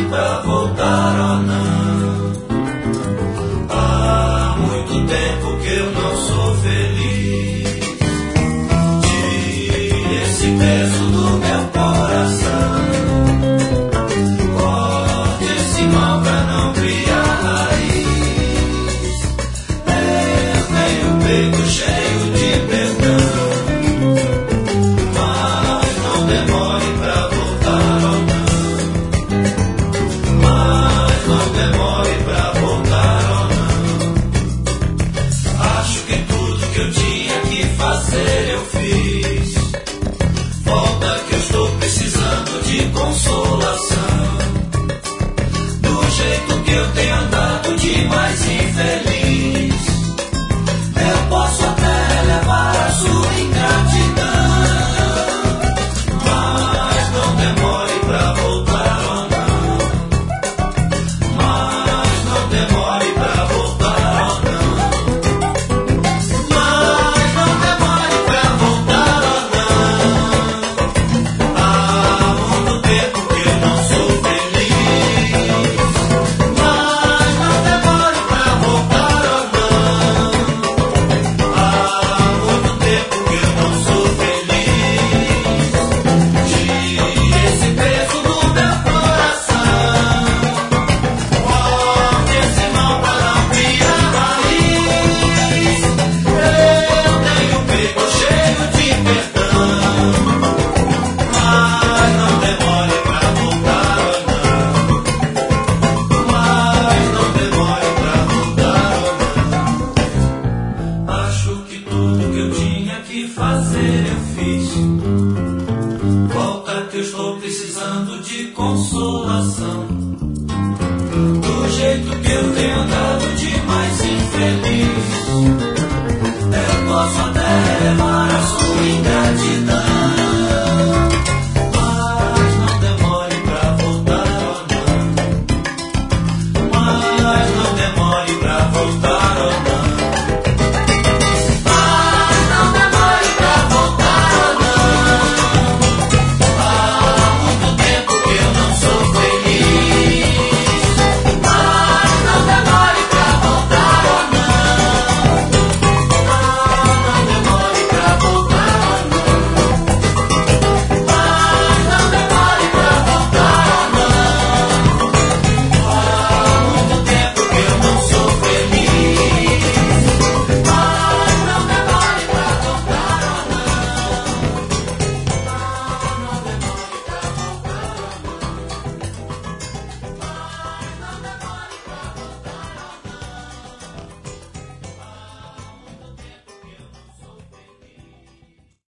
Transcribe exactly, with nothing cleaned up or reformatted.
demore pra voltar ou não. Há muito tempo que eu não sou feliz. Tire esse peso do meu coração. Corte esse mal pra não criar raiz. Eu tenho o peito cheio de perdão. Mas não demore pra voltar ou não. Mas não demore pra voltar ou não. Acho que tudo que eu tinha que fazer eu fiz. Volta que eu estou precisando de consolação. Do jeito que eu tenho andado de mais infeliz, eu posso até levar a sua ingratidão. Mas não demore pra voltar ou não. Mas não demore pra voltar ou não. Mas não demore pra voltar ou não. Há muito tempo que eu não sou feliz. Mas não demore pra voltar ou não. Há muito tempo que eu não sou feliz. Tire esse peso do meu coração. Corte esse mal pra não criar raiz. Eu tenho o peito cheio de perdão. Mas não demore pra voltar ou não. Mas não demore pra voltar ou não. Acho que tudo que eu tinha que fazer eu fiz. Volta que eu estou precisando de consolação. Do jeito que eu tenho andado de mais infeliz, eu posso até levar a sua